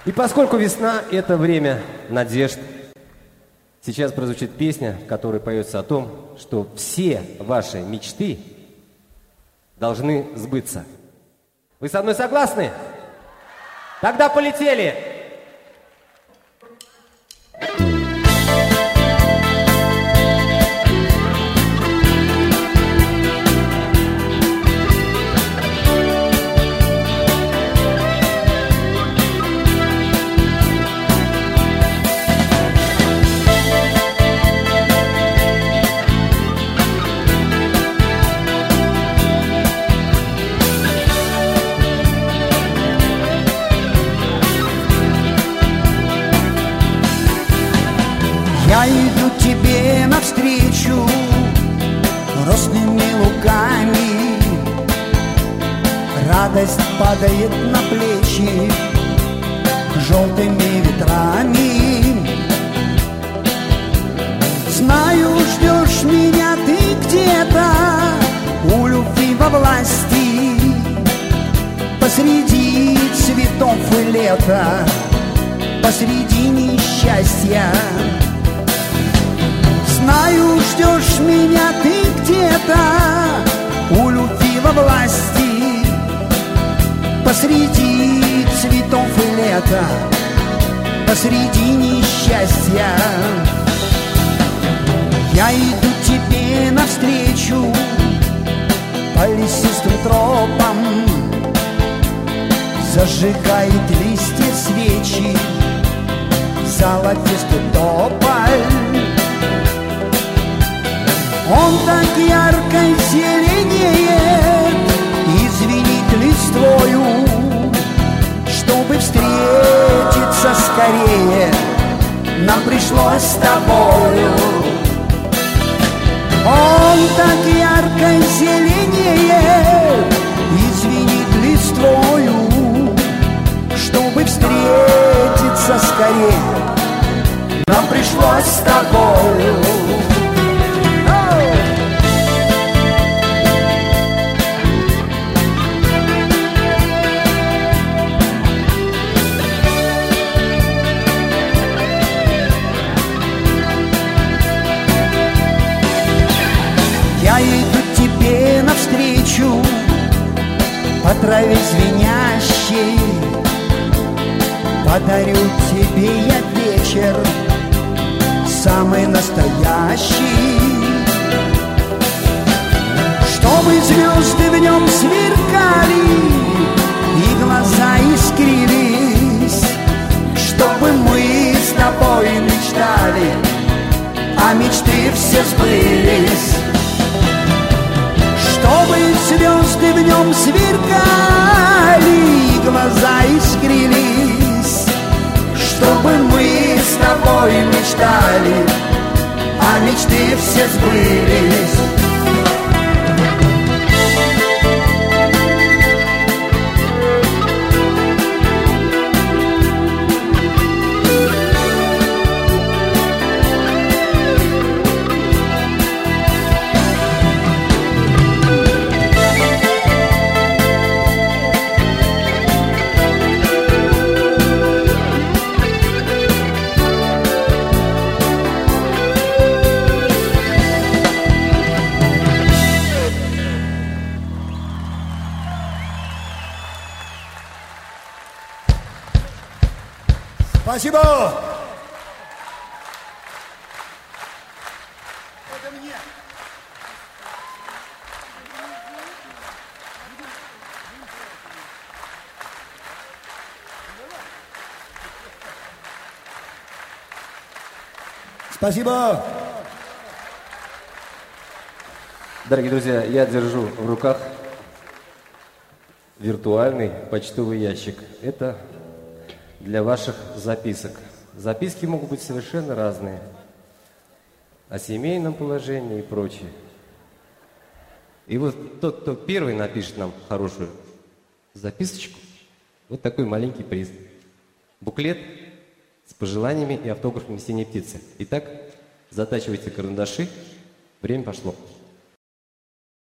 И поскольку весна – это время надежд, сейчас прозвучит песня, в которой поется о том, что все ваши мечты должны сбыться. Вы со мной согласны? Тогда полетели! Я иду тебе навстречу росными луками, радость падает на плечи желтыми ветрами. Знаю, ждешь меня ты где-то у любви во власти, посреди цветов и лета, посреди несчастья. Знаю, ждешь меня ты где-то у любви во власти, посреди цветов и лета, посреди несчастья. Я иду тебе навстречу по лесистым тропам, зажигает листья свечи золотистый тополь. Он так ярко зеленеет и звенит листвою. Чтобы встретиться скорее, нам пришлось с тобою. Он так ярко зеленеет и звенит листвою. Чтобы встретиться скорее, нам пришлось с тобою. Я иду тебе навстречу по траве звенящей, подарю тебе я вечер самый настоящий. Чтобы звезды в нем сверкали и глаза искрились, чтобы мы с тобой мечтали, а мечты все сбылись. Чтобы звезды в нем сверкали и глаза искрились, чтобы мы с тобой мечтали, а мечты все сбылись. Спасибо! Это мне! Спасибо! Дорогие друзья, я держу в руках виртуальный почтовый ящик. Это для ваших записок. Записки могут быть совершенно разные. О семейном положении и прочее. И вот тот, кто первый напишет нам хорошую записочку, вот такой маленький приз. Буклет с пожеланиями и автографами синей птицы. Итак, затачивайте карандаши. Время пошло.